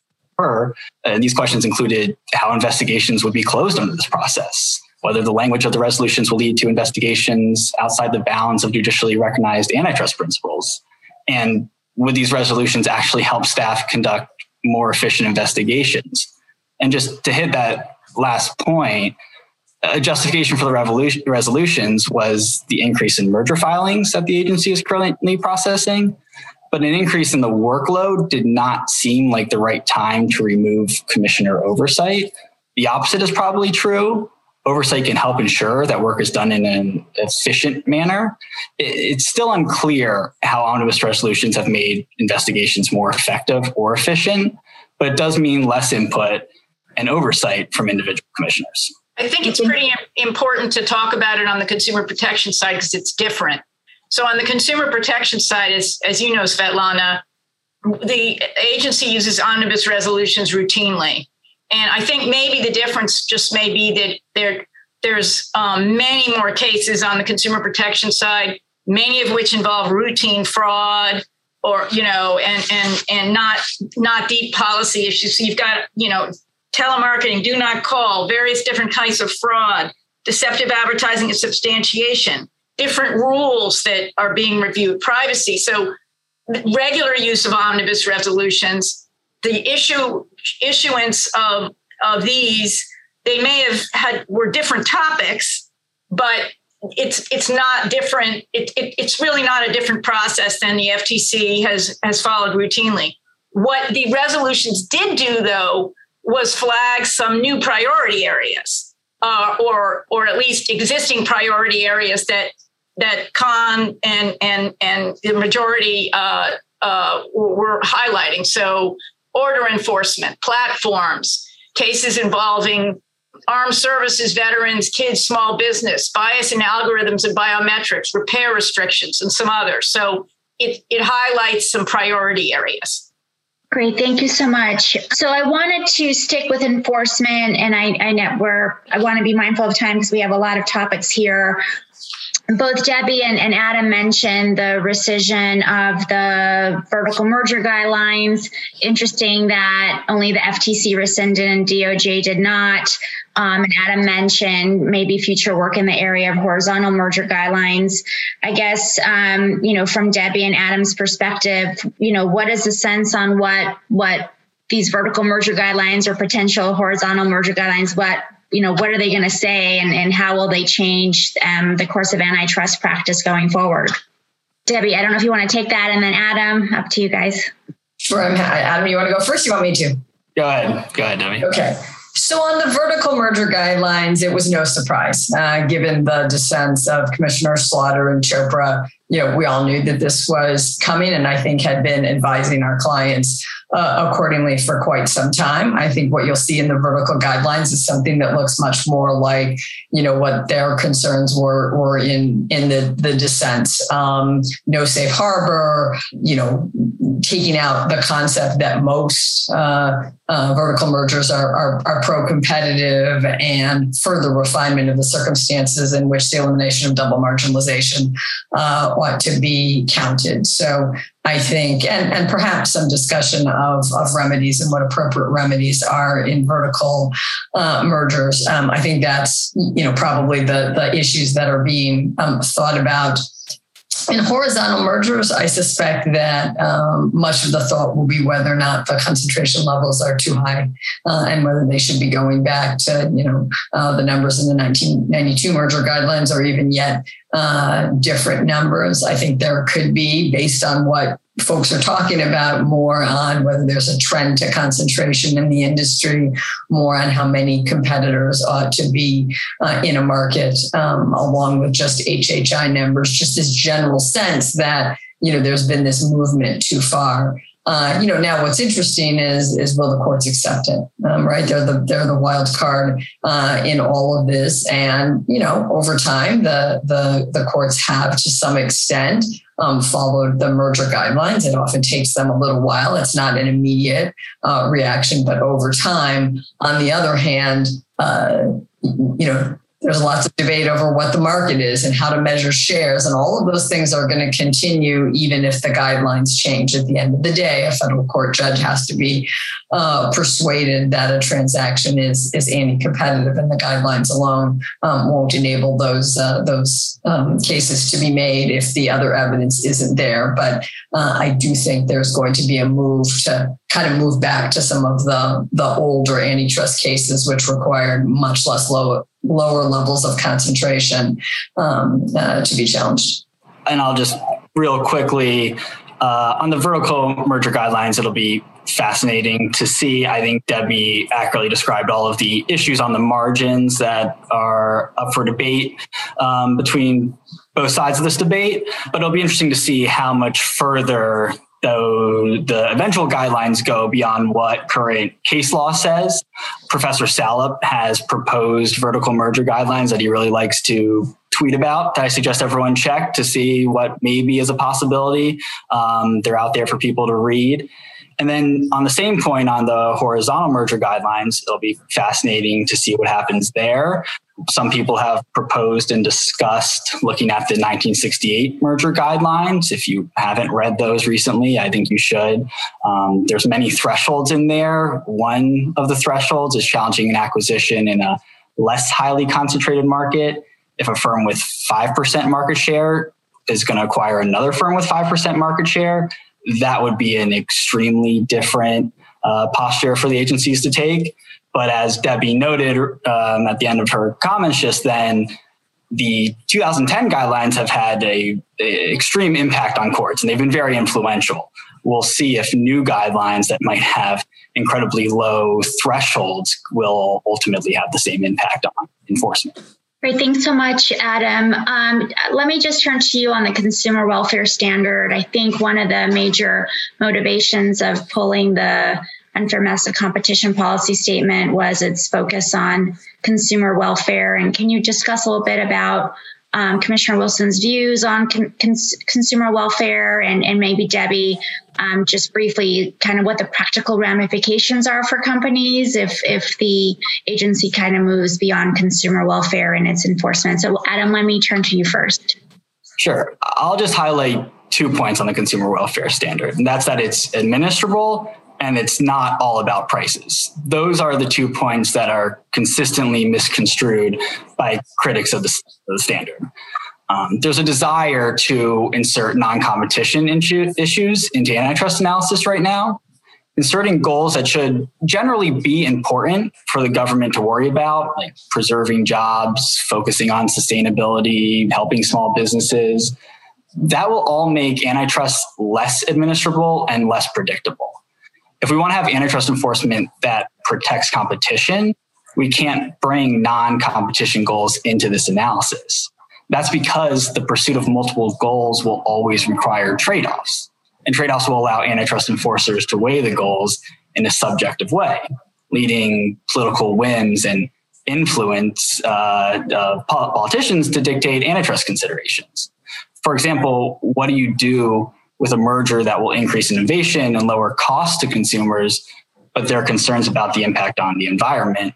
And these questions included how investigations would be closed under this process, whether the language of the resolutions will lead to investigations outside the bounds of judicially recognized antitrust principles, and would these resolutions actually help staff conduct more efficient investigations? And just to hit that last point, a justification for the revolution, resolutions was the increase in merger filings that the agency is currently processing. But an increase in the workload did not seem like the right time to remove commissioner oversight. The opposite is probably true. Oversight can help ensure that work is done in an efficient manner. It's still unclear how omnibus resolutions have made investigations more effective or efficient, but it does mean less input and oversight from individual commissioners. I think it's pretty important to talk about it on the consumer protection side because it's different. So on the consumer protection side, as, as you know, Svetlana, the agency uses omnibus resolutions routinely. And I think maybe the difference just may be that there, there's um, many more cases on the consumer protection side, many of which involve routine fraud or, you know, and and and not not deep policy issues. So you've got, you know, telemarketing, do not call, various different kinds of fraud, deceptive advertising and substantiation, different rules that are being reviewed, privacy. So regular use of omnibus resolutions, the issue issuance of, of these, they may have had were different topics, but it's it's not different. It, it, it's really not a different process than the F T C has, has followed routinely. What the resolutions did do, though, was flag some new priority areas, uh, or or at least existing priority areas that that Khan and and and the majority uh, uh, were highlighting. So order enforcement, platforms, cases involving armed services, veterans, kids, small business, bias in algorithms and biometrics, repair restrictions, and some others. So it, it highlights some priority areas. Great. Thank you so much. So I wanted to stick with enforcement, and I, I know we're, I want to be mindful of time because we have a lot of topics here. both Debbie and, and Adam mentioned the rescission of the vertical merger guidelines. Interesting that only the F T C rescinded and D O J did not. Um, and Adam mentioned maybe future work in the area of horizontal merger guidelines. I guess, um, you know, from Debbie and Adam's perspective, you know, what is the sense on what what these vertical merger guidelines or potential horizontal merger guidelines, what you know, what are they going to say, and, and how will they change um, the course of antitrust practice going forward? Debbie, I don't know if you want to take that, and then Adam, up to you guys. Sure. I'm, Adam, you want to go first? You want me to? Go ahead. Go ahead, Debbie. Okay. So on the vertical merger guidelines, it was no surprise, uh, given the dissents of Commissioner Slaughter and Chopra. You know, we all knew that this was coming, and I think had been advising our clients uh, accordingly for quite some time. I think what you'll see in the vertical guidelines is something that looks much more like, you know, what their concerns were, were in, in the, the dissents. Um, no safe harbor, you know, taking out the concept that most uh, uh, vertical mergers are, are, are pro-competitive, and further refinement of the circumstances in which the elimination of double marginalization uh, ought to be counted. So I think, and, and perhaps some discussion of, of remedies and what appropriate remedies are in vertical uh, mergers. Um, I think that's, you know, probably the, the issues that are being um, thought about. In horizontal mergers, I suspect that um, much of the thought will be whether or not the concentration levels are too high, uh, and whether they should be going back to, you know, uh, the numbers in the nineteen ninety-two merger guidelines, or even yet uh, different numbers. I think there could be, based on what folks are talking about, more on whether there's a trend to concentration in the industry, more on how many competitors ought to be uh, in a market, um, along with just H H I numbers, just this general sense that, you know, there's been this movement too far. Uh, you know, now what's interesting is, is will the courts accept it? Um, right. They're the, they're the wild card uh, in all of this. And, you know, over time, the, the, the courts have to some extent um, followed the merger guidelines. It often takes them a little while. It's not an immediate uh, reaction, but over time. On the other hand, uh, you know, there's lots of debate over what the market is and how to measure shares. And all of those things are going to continue even if the guidelines change. At the end of the day, a federal court judge has to be uh, persuaded that a transaction is, is anti-competitive, and the guidelines alone um, won't enable those, uh, those um, cases to be made if the other evidence isn't there. But uh, I do think there's going to be a move to kind of move back to some of the, the older antitrust cases, which required much less low, lower levels of concentration um, uh, to be challenged. And I'll just real quickly, uh, on the vertical merger guidelines, it'll be fascinating to see. I think Debbie accurately described all of the issues on the margins that are up for debate um, between both sides of this debate, but it'll be interesting to see how much further though the eventual guidelines go beyond what current case law says. Professor Salop has proposed vertical merger guidelines that he really likes to tweet about, that I suggest everyone check to see what maybe is a possibility. Um, they're out there for people to read. And then on the same point, on the horizontal merger guidelines, it'll be fascinating to see what happens there. Some people have proposed and discussed looking at the nineteen sixty-eight merger guidelines. If you haven't read those recently, I think you should. Um, there's many thresholds in there. One of the thresholds is challenging an acquisition in a less highly concentrated market. If a firm with five percent market share is going to acquire another firm with five percent market share, that would be an extremely different uh, posture for the agencies to take. But as Debbie noted um, at the end of her comments just then, the two thousand ten guidelines have had a, a extreme impact on courts, and they've been very influential. We'll see if new guidelines that might have incredibly low thresholds will ultimately have the same impact on enforcement. Great. Thanks so much, Adam. Um, let me just turn to you on the consumer welfare standard. I think one of the major motivations of pulling the unfair massive competition policy statement was its focus on consumer welfare. And can you discuss a little bit about um, Commissioner Wilson's views on con- cons- consumer welfare, and, and maybe Debbie, um, just briefly kind of what the practical ramifications are for companies if if the agency kind of moves beyond consumer welfare and its enforcement. So Adam, let me turn to you first. Sure. I'll just highlight two points on the consumer welfare standard, and that's that it's administrable and it's not all about prices. Those are the two points that are consistently misconstrued by critics of the, of the standard. Um, there's a desire to insert non-competition issue, issues into antitrust analysis right now, inserting goals that should generally be important for the government to worry about, like preserving jobs, focusing on sustainability, helping small businesses. That will all make antitrust less administrable and less predictable. If we want to have antitrust enforcement that protects competition, we can't bring non-competition goals into this analysis. That's because the pursuit of multiple goals will always require trade-offs. And trade-offs will allow antitrust enforcers to weigh the goals in a subjective way, leading political whims and influence uh, uh, politicians to dictate antitrust considerations. For example, what do you do with a merger that will increase innovation and lower costs to consumers, but there are concerns about the impact on the environment?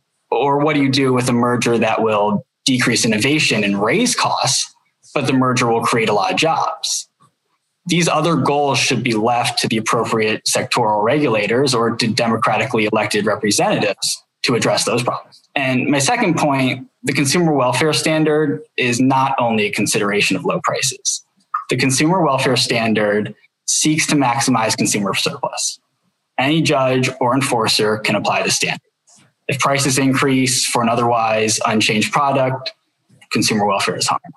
Or what do you do with a merger that will decrease innovation and raise costs, but the merger will create a lot of jobs? These other goals should be left to the appropriate sectoral regulators or to democratically elected representatives to address those problems. And my second point, the consumer welfare standard is not only a consideration of low prices. The consumer welfare standard seeks to maximize consumer surplus. Any judge or enforcer can apply the standard. If prices increase for an otherwise unchanged product, consumer welfare is harmed.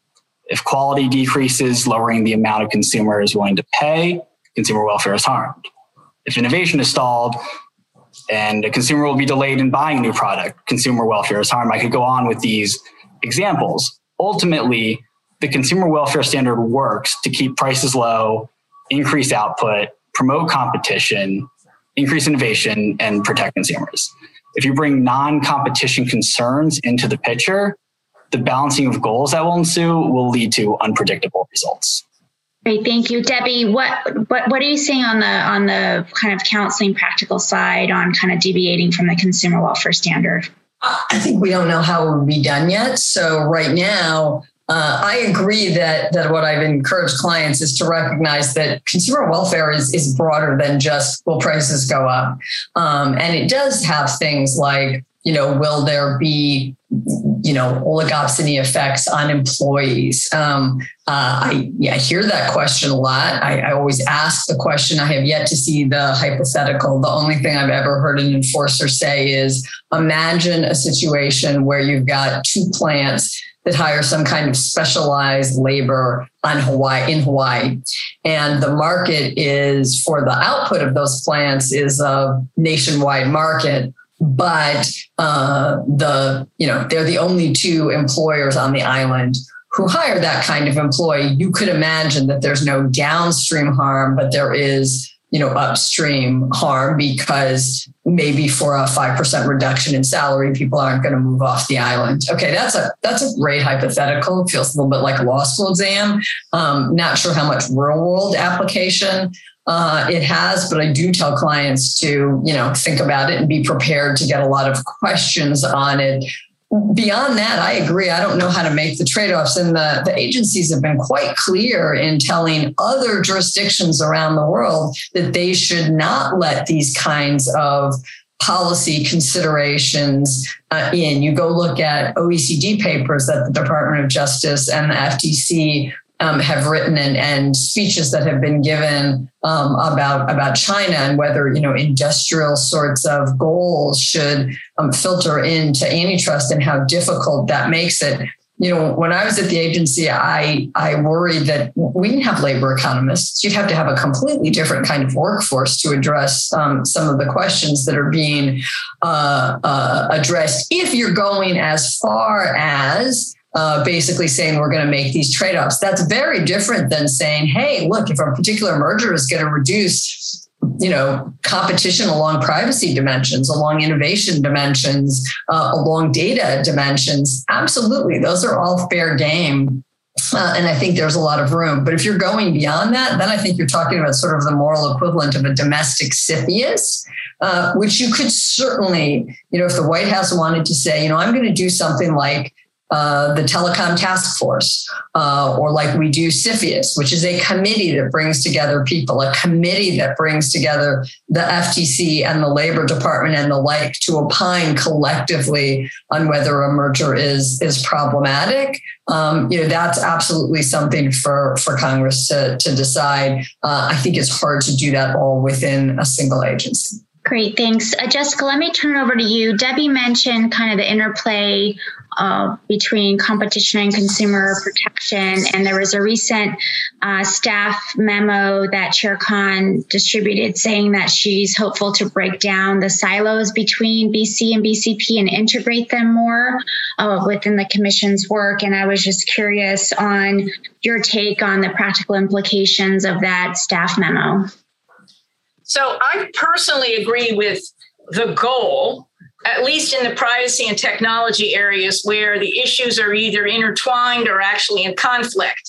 If quality decreases, lowering the amount a consumer is willing to pay, consumer welfare is harmed. If innovation is stalled and a consumer will be delayed in buying a new product, consumer welfare is harmed. I could go on with these examples. Ultimately, the consumer welfare standard works to keep prices low, increase output, promote competition, increase innovation, and protect consumers. If you bring non-competition concerns into the picture, the balancing of goals that will ensue will lead to unpredictable results. Great, thank you, Debbie. What what what are you seeing on the on the kind of counseling practical side on kind of deviating from the consumer welfare standard? I think we don't know how it will be done yet. So right now, uh, I agree that that what I've encouraged clients is to recognize that consumer welfare is is broader than just will prices go up, um, and it does have things like, you know, will there be, you know, oligopsony effects on employees? Um, uh, I yeah, I hear that question a lot. I, I always ask the question. I have yet to see the hypothetical. The only thing I've ever heard an enforcer say is, imagine a situation where you've got two plants that hire some kind of specialized labor on Hawaii, in Hawaii. And the market is, for the output of those plants, is a nationwide market. But uh, the, you know, they're the only two employers on the island who hire that kind of employee. You could imagine that there's no downstream harm, but there is, you know, upstream harm, because maybe for a five percent reduction in salary, people aren't going to move off the island. Okay, that's a that's a great hypothetical. It feels a little bit like a law school exam. Um, not sure how much real world application Uh, it has, but I do tell clients to, you know, think about it and be prepared to get a lot of questions on it. Beyond that, I agree. I don't know how to make the trade-offs. And the, the agencies have been quite clear in telling other jurisdictions around the world that they should not let these kinds of policy considerations uh, in. You go look at O E C D papers that the Department of Justice and the F T C Um, have written and, and speeches that have been given um, about about China and whether, you know, industrial sorts of goals should um, filter into antitrust and how difficult that makes it. You know, when I was at the agency, I I worried that we didn't have labor economists. You'd have to have a completely different kind of workforce to address um, some of the questions that are being uh, uh, addressed. If you're going as far as Uh, basically saying we're going to make these trade-offs. That's very different than saying, hey, look, if a particular merger is going to reduce, you know, competition along privacy dimensions, along innovation dimensions, uh, along data dimensions, absolutely. Those are all fair game Uh, and I think there's a lot of room. But if you're going beyond that, then I think you're talking about sort of the moral equivalent of a domestic CFIUS, uh, which you could certainly, you know, if the White House wanted to say, you know, I'm going to do something like uh, the Telecom Task Force, uh, or like we do CFIUS, which is a committee that brings together people, a committee that brings together the F T C and the Labor Department and the like to opine collectively on whether a merger is, is problematic. Um, you know, that's absolutely something for, for Congress to, to decide. Uh, I think it's hard to do that all within a single agency. Great, thanks. Uh, Jessica, let me turn it over to you. Debbie mentioned kind of the interplay uh, between competition and consumer protection, and there was a recent uh, staff memo that Chair Khan distributed saying that she's hopeful to break down the silos between B C and B C P and integrate them more uh, within the Commission's work. And I was just curious on your take on the practical implications of that staff memo. So I personally agree with the goal, at least in the privacy and technology areas where the issues are either intertwined or actually in conflict.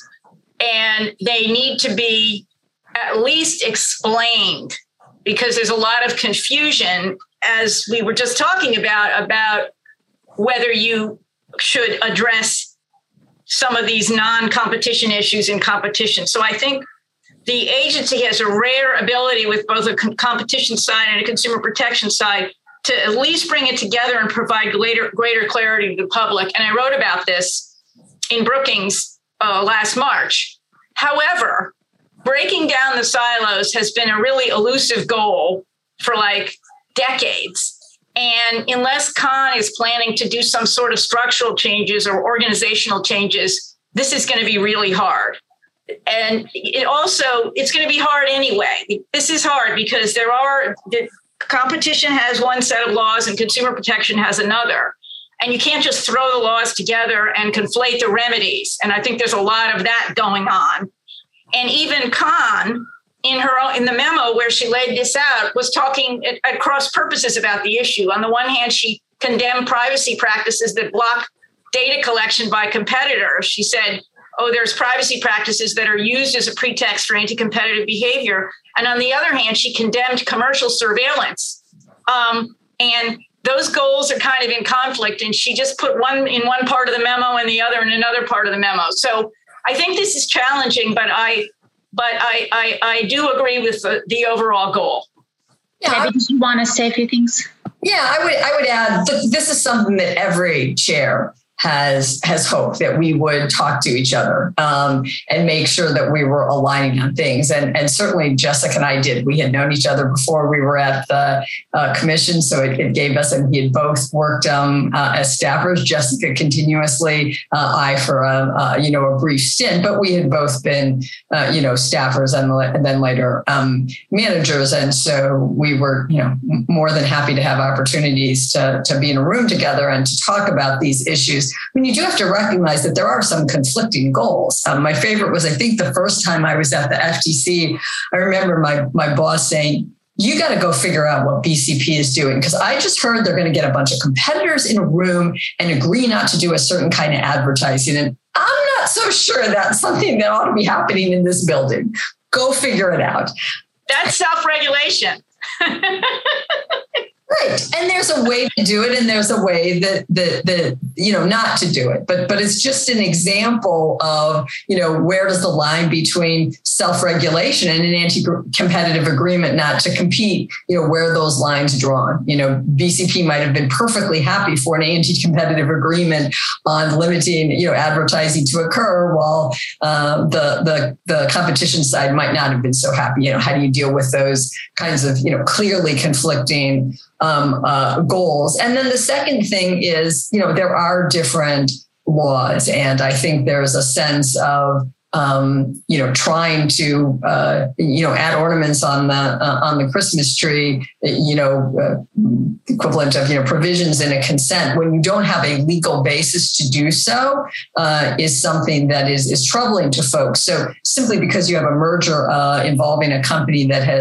And they need to be at least explained, because there's a lot of confusion, as we were just talking about, about whether you should address some of these non-competition issues in competition. So I think the agency has a rare ability with both a competition side and a consumer protection side to at least bring it together and provide greater, greater clarity to the public. And I wrote about this in Brookings uh, last March. However, breaking down the silos has been a really elusive goal for like decades. And unless Khan is planning to do some sort of structural changes or organizational changes, this is going to be really hard. And it also, it's going to be hard anyway. This is hard because there are, the competition has one set of laws and consumer protection has another. And you can't just throw the laws together and conflate the remedies. And I think there's a lot of that going on. And even Khan, in her own, in the memo where she laid this out, was talking at, at cross purposes about the issue. On the one hand, she condemned privacy practices that block data collection by competitors. She said, oh, there's privacy practices that are used as a pretext for anti-competitive behavior. And on the other hand, she condemned commercial surveillance. Um, and those goals are kind of in conflict. And she just put one in one part of the memo and the other in another part of the memo. So I think this is challenging, but I but I I, I do agree with the, the overall goal. Yeah, Debbie, did you want to say a few things? Yeah, I would I would add th- this is something that every chair has has hoped that we would talk to each other um, and make sure that we were aligning on things. And, and certainly Jessica and I did. We had known each other before we were at the uh, commission. So it, it gave us, and we had both worked um, uh, as staffers, Jessica continuously, uh, I for a, uh, you know, a brief stint, but we had both been, uh, you know, staffers and, and then later um, managers. And so we were, you know, more than happy to have opportunities to, to be in a room together and to talk about these issues. I mean, you do have to recognize that there are some conflicting goals. Um, my favorite was, I think, the first time I was at the F T C, I remember my, my boss saying, you got to go figure out what B C P is doing, because I just heard they're going to get a bunch of competitors in a room and agree not to do a certain kind of advertising. And I'm not so sure that's something that ought to be happening in this building. Go figure it out. That's self-regulation. Right. And there's a way to do it, and there's a way that, that, that, you know, not to do it. But, but it's just an example of, you know, where does the line between self-regulation and an anti-competitive agreement not to compete, you know, where are those lines drawn? You know, B C P might have been perfectly happy for an anti-competitive agreement on limiting, you know, advertising to occur, while uh, the, the, the competition side might not have been so happy. You know, how do you deal with those kinds of, you know, clearly conflicting Um, uh, goals? And then the second thing is, you know, there are different laws, and I think there's a sense of, um, you know, trying to, uh, you know, add ornaments on the uh, on the Christmas tree, you know, uh, equivalent of, you know, provisions in a consent when you don't have a legal basis to do so, uh, is something that is is troubling to folks. So simply because you have a merger uh, involving a company that has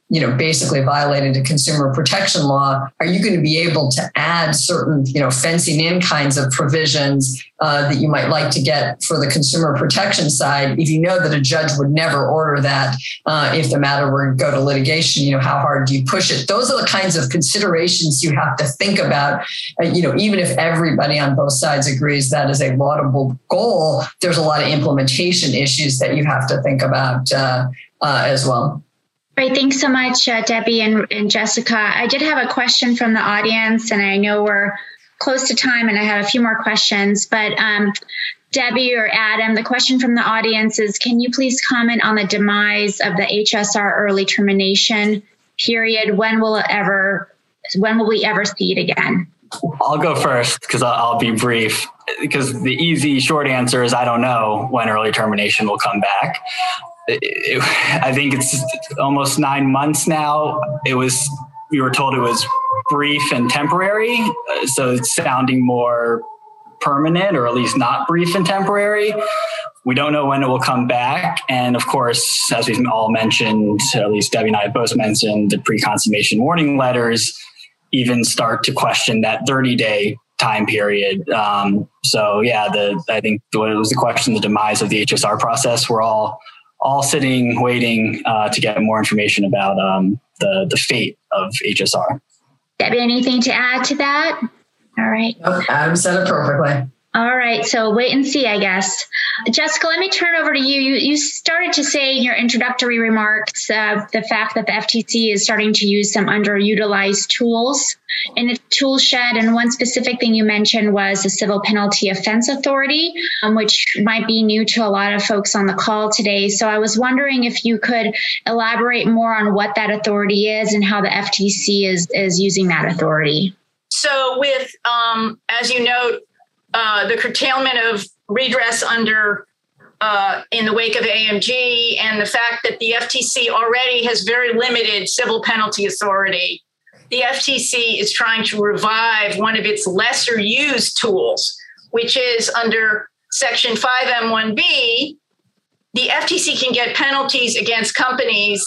you know, basically violated a consumer protection law, are you going to be able to add certain, you know, fencing in kinds of provisions uh, that you might like to get for the consumer protection side if you know that a judge would never order that uh, if the matter were to go to litigation? You know, how hard do you push it? Those are the kinds of considerations you have to think about. Uh, you know, even if everybody on both sides agrees that is a laudable goal, there's a lot of implementation issues that you have to think about uh, uh, as well. Great. Thanks so much, uh, Debbie and, and Jessica. I did have a question from the audience, and I know we're close to time, and I have a few more questions. But um, Debbie or Adam, the question from the audience is, can you please comment on the demise of the H S R early termination period? When will it ever, when will we ever see it again? I'll go first because I'll, I'll be brief. Because the easy short answer is I don't know when early termination will come back. It, it, I think it's almost nine months now. It was, we were told it was brief and temporary. So it's sounding more permanent, or at least not brief and temporary. We don't know when it will come back. And of course, as we've all mentioned, at least Debbie and I have both mentioned, the pre-consummation warning letters even start to question that thirty day time period. Um, so yeah, the, I think it was the question, the demise of the H S R process. We're all all sitting, waiting uh, to get more information about um, the, the fate of H S R. Debbie, anything to add to that? All right. Oh, Adam said it perfectly. All right. So wait and see, I guess. Jessica, let me turn over to you. You, you started to say in your introductory remarks uh, the fact that the F T C is starting to use some underutilized tools in its tool shed. And one specific thing you mentioned was the Civil Penalty Offense Authority, um, which might be new to a lot of folks on the call today. So I was wondering if you could elaborate more on what that authority is and how the F T C is, is using that authority. So with, um, as you note, Uh, the curtailment of redress under uh, in the wake of A M G, and the fact that the F T C already has very limited civil penalty authority, the F T C is trying to revive one of its lesser used tools, which is under Section five M one B. The F T C can get penalties against companies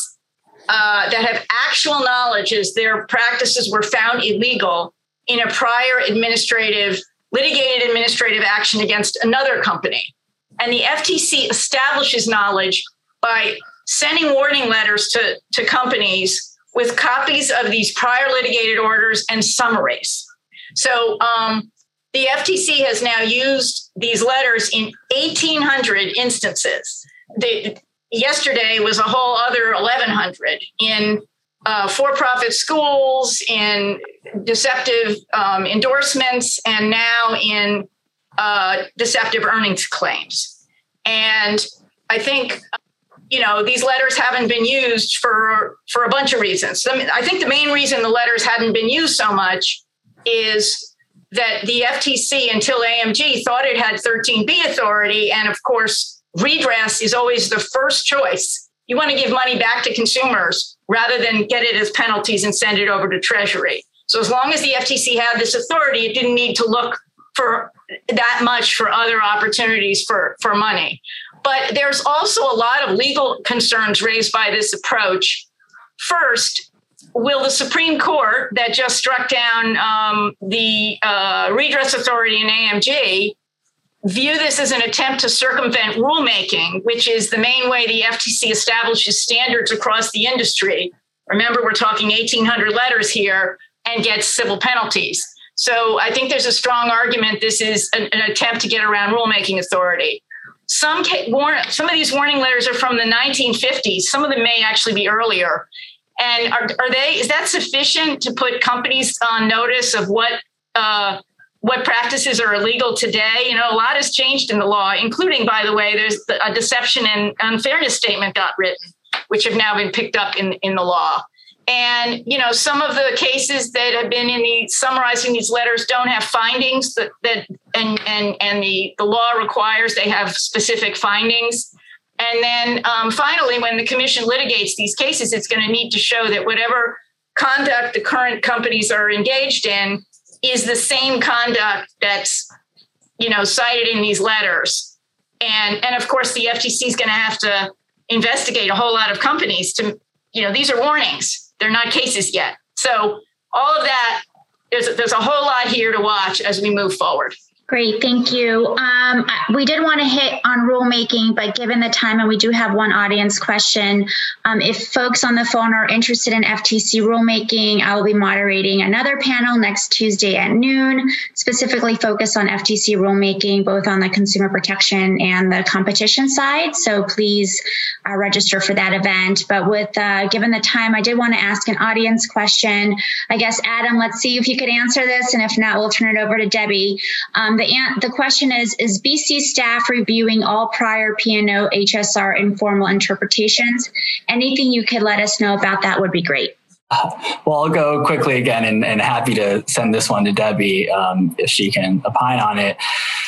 uh, that have actual knowledge as their practices were found illegal in a prior administrative litigated administrative action against another company. And the F T C establishes knowledge by sending warning letters to, to companies with copies of these prior litigated orders and summaries. So um, the F T C has now used these letters in eighteen hundred instances. They, yesterday was a whole other eleven hundred in Uh, for-profit schools, in deceptive um, endorsements, and now in uh, deceptive earnings claims. And I think, you know, these letters haven't been used for, for a bunch of reasons. I think the main reason the letters hadn't been used so much is that the F T C, until A M G, thought it had thirteen B authority. And of course, redress is always the first choice. You want to give money back to consumers rather than get it as penalties and send it over to Treasury. So as long as the F T C had this authority, it didn't need to look for that much for other opportunities for, for money. But there's also a lot of legal concerns raised by this approach. First, will the Supreme Court that just struck down um, the uh, redress authority in A M G view this as an attempt to circumvent rulemaking, which is the main way the F T C establishes standards across the industry? Remember, we're talking eighteen hundred letters here, and gets civil penalties. So I think there's a strong argument this is an, an attempt to get around rulemaking authority. Some, some of these warning letters are from the nineteen fifties. Some of them may actually be earlier. And are, are they, is that sufficient to put companies on notice of what uh, what practices are illegal today? You know, a lot has changed in the law, including, by the way, there's a deception and unfairness statement got written, which have now been picked up in, in the law. And, you know, some of the cases that have been in the summarizing these letters don't have findings that, that and, and, and the, the law requires they have specific findings. And then um, finally, when the commission litigates these cases, it's going to need to show that whatever conduct the current companies are engaged in is the same conduct that's, you know, cited in these letters. And, and of course, the F T C is going to have to investigate a whole lot of companies to you know, these are warnings. They're not cases yet. So all of that, there's, there's a whole lot here to watch as we move forward. Great, thank you. Um, we did want to hit on rulemaking, but given the time, and we do have one audience question, um, if folks on the phone are interested in F T C rulemaking, I will be moderating another panel next Tuesday at noon, specifically focused on F T C rulemaking, both on the consumer protection and the competition side. So please uh, register for that event. But with uh, given the time, I did want to ask an audience question. I guess, Adam, let's see if you could answer this, and if not, we'll turn it over to Debbie. Um, The, the question is, is B C staff reviewing all prior P and O H S R informal interpretations? Anything you could let us know about that would be great. Well, I'll go quickly again, and, and happy to send this one to Debbie um, if she can opine on it.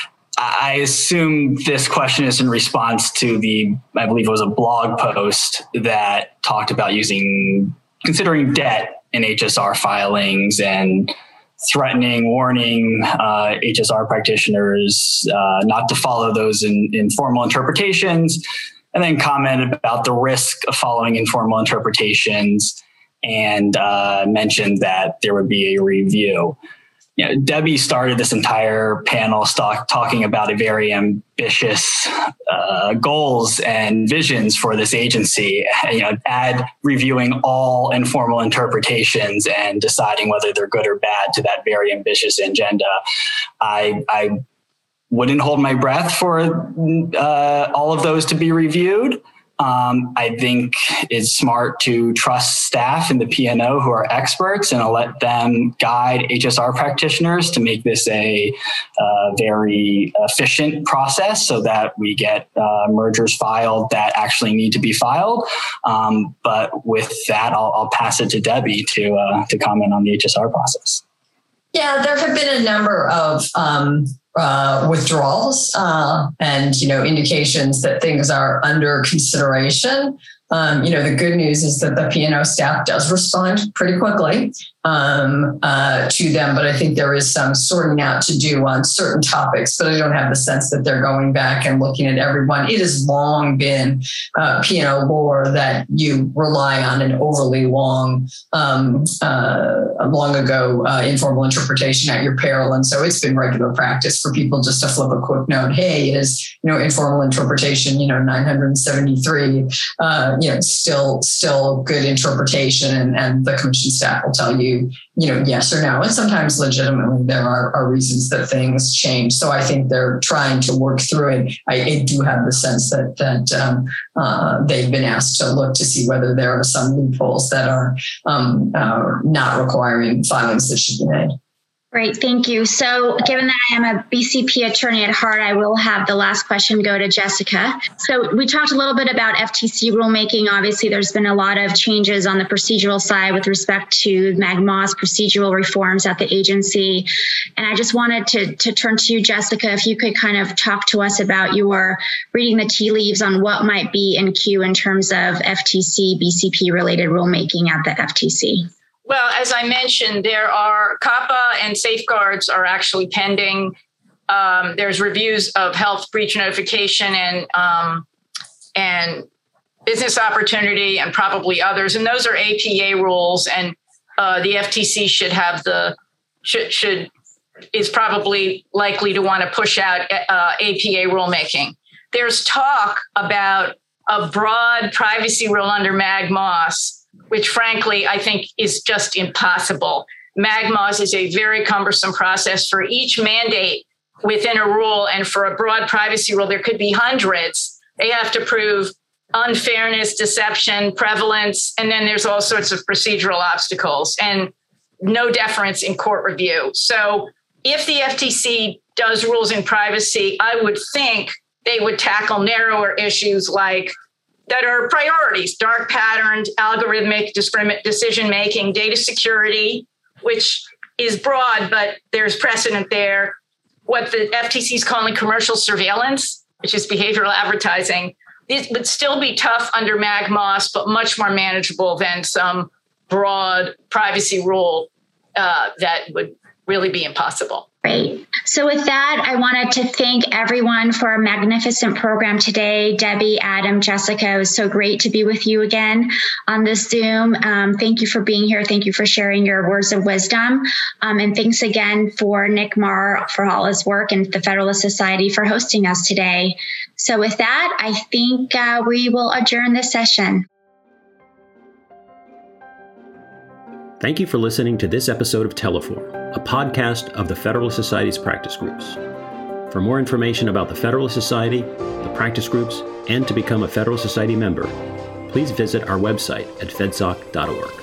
I assume this question is in response to the, I believe it was a blog post that talked about using, considering debt in H S R filings and threatening, warning uh, H S R practitioners uh, not to follow those in, informal interpretations, and then comment about the risk of following informal interpretations, and uh, mentioned that there would be a review. You know, Debbie started this entire panel stock, talking about a very ambitious uh, goals and visions for this agency. You know, add reviewing all informal interpretations and deciding whether they're good or bad to that very ambitious agenda. I, I wouldn't hold my breath for uh, all of those to be reviewed. Um, I think it's smart to trust staff in the P and O who are experts and let them guide H S R practitioners to make this a uh, very efficient process so that we get uh, mergers filed that actually need to be filed. Um, but with that, I'll, I'll pass it to Debbie to uh, to comment on the H S R process. Yeah, there have been a number of um, uh, withdrawals uh, and, you know, indications that things are under consideration. Um, you know, the good news is that the P and O staff does respond pretty quickly um, uh, to them, but I think there is some sorting out to do on certain topics, but I don't have the sense that they're going back and looking at everyone. It has long been uh, P and O lore that you rely on an overly long, um, uh, long ago uh, informal interpretation at your peril. And so it's been regular practice for people just to flip a quick note. Hey, is, you know, informal interpretation, you know, nine hundred seventy-three, uh, you know, still, still good interpretation. And, and the commission staff will tell you, you know, yes or no. And sometimes legitimately there are, are reasons that things change. So I think they're trying to work through it. I, I do have the sense that, that um, uh, they've been asked to look to see whether there are some loopholes that are um, uh, not requiring filings that should be made. Great, thank you. So given that I am a B C P attorney at heart, I will have the last question go to Jessica. So we talked a little bit about F T C rulemaking. Obviously, there's been a lot of changes on the procedural side with respect to MAGMA's procedural reforms at the agency. And I just wanted to, to turn to you, Jessica, if you could kind of talk to us about your reading the tea leaves on what might be in queue in terms of F T C, B C P related rulemaking at the F T C. Well, as I mentioned, there are COPPA and safeguards are actually pending. Um, there's reviews of health breach notification and um, and business opportunity and probably others. And those are A P A rules. And uh, the F T C should have the should should is probably likely to want to push out uh, A P A rulemaking. There's talk about a broad privacy rule under MAGMAS, which frankly, I think is just impossible. MAGMAS is a very cumbersome process for each mandate within a rule. And for a broad privacy rule, there could be hundreds. They have to prove unfairness, deception, prevalence, and then there's all sorts of procedural obstacles and no deference in court review. So if the F T C does rules in privacy, I would think they would tackle narrower issues like that are priorities: dark patterned, algorithmic decision-making, data security, which is broad, but there's precedent there. What the F T C is calling commercial surveillance, which is behavioral advertising, it would still be tough under MAGMAS, but much more manageable than some broad privacy rule uh, that would really be impossible. Great. So with that, I wanted to thank everyone for a magnificent program today. Debbie, Adam, Jessica, it was so great to be with you again on this Zoom. Um, thank you for being here. Thank you for sharing your words of wisdom. Um, and thanks again for Nick Marr for all his work and the Federalist Society for hosting us today. So with that, I think uh, we will adjourn this session. Thank you for listening to this episode of Teleforum, a podcast of the Federalist Society's practice groups. For more information about the Federalist Society, the practice groups, and to become a Federalist Society member, please visit our website at fedsoc dot org.